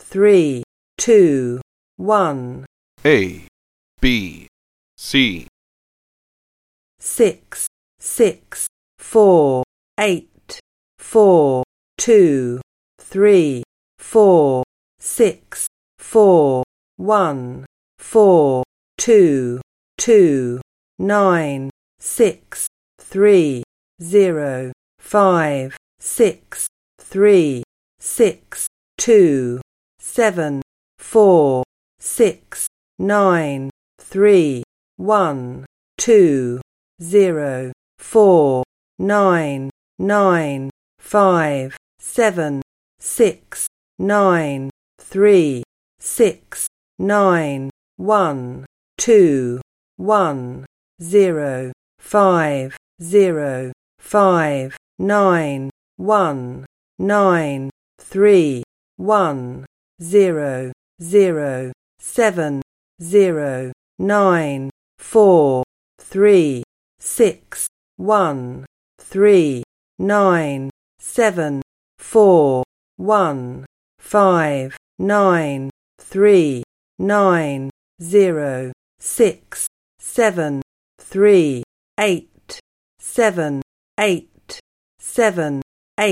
3, 2, 1. A, B, C. 6, 6, 4, 8, 4, 2, 3, 4, 6, 4, 1, 4, 2, 2, 9, 6, 3, 0, 5, 6, 3, 6, 2, 7, 4, 6, 9, 3, 1, 2, 0, 4, 9, 9, 5, 7, 6, 9, 3, 6, 9, 1, 2, 1, 0, 5, 0, 5, 9, 1, 9, 3, 1, 0, 0, 7, 0, 9, 4, 3, 6, 1, 3, 9, 7, 4, 1, 5, 9, 3, 9, 0, 6, 7, 3, 8, 7, 8, 7,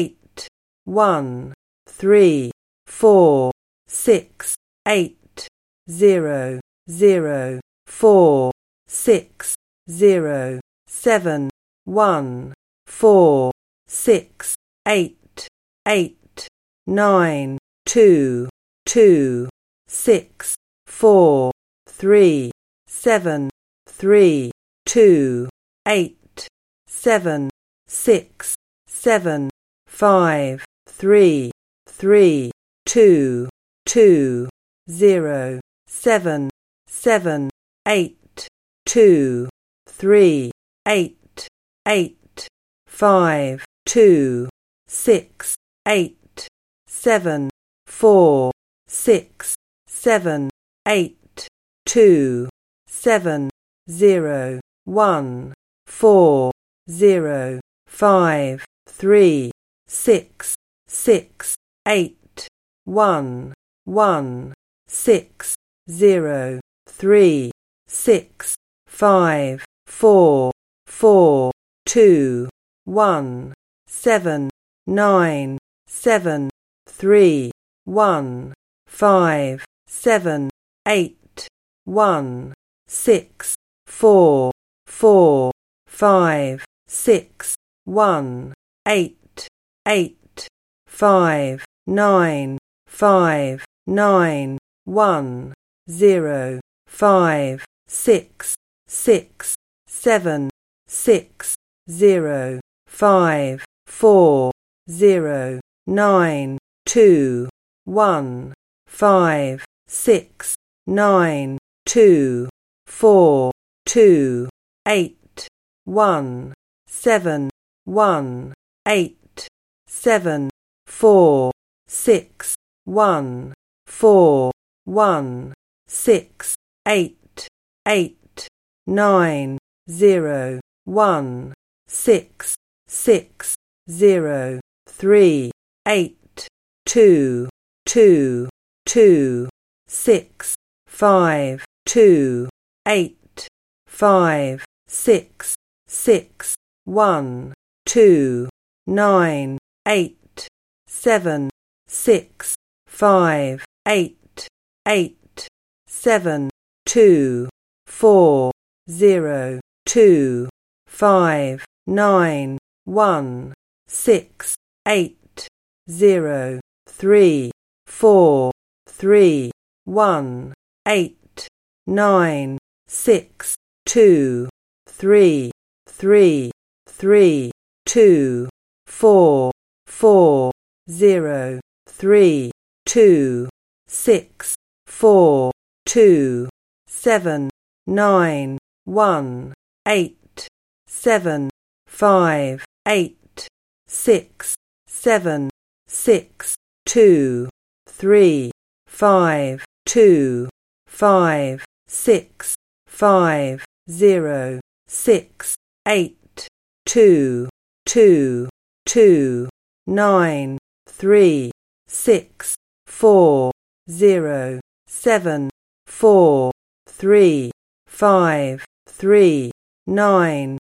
8, 1, 3, 4, 6, 8, 0, 0, 4, 6, 0, 7, 1, 4, 6, 8, 8, 9, 2, 2, 6, 4, 3, 7, 3, 2, 8, 7, 6, 7, 5, 3, 3, 2, 2, 0, 7, 7, 8, 2, 3, 8, 8, 5, 2, 6, 8, 7, 4, 6, 7, 8, 2, 7, 0, 1, 4, 0, 5, 3, 6, 6, 8, 1, 1, 6, 0, 3, 6, 5, 4, 4, 2, 1, 7, 9, 7, 3, 1, 5, 7, 8, 1, 6, 4, 4, 5, 6, 1, 8, 8, 5, 9, 5, 9, 1, 0, 5, 6, 6, 7, 6, 0, 5, 4, 0, 9, 2, 1, 5, 6, 9, 2, 4, 2, 8, 1, 7, 1, 8, 7, 4, 6, 1, 4, 1, 6, 8, 8, 9, 0, 1, 6, 6, 0, 3, 8, 2, 2, 2, 6, 5, 2, 8, 5, 6, 6, 1, 2, 9, 8, 7, 6, 5, 8, 8, 7, 2, 4, 0, 2, 5, 9, 1, 6, 8, 0, 3, 4, 3, 1, 8, 9, 6, 2, 3, 3, 3, 2, 4, 4, 0, 3, 2, 6, 4, 2, 7, 9, 1, 8, 7, 5, 8, 6, 7, 6, 2, 3, 5, 2, 5, 6, 5, 0, 6, 8, 2, 2, 2, 9, 3, 6, 4, 0, 7, 4, 3, 5, 3, 9.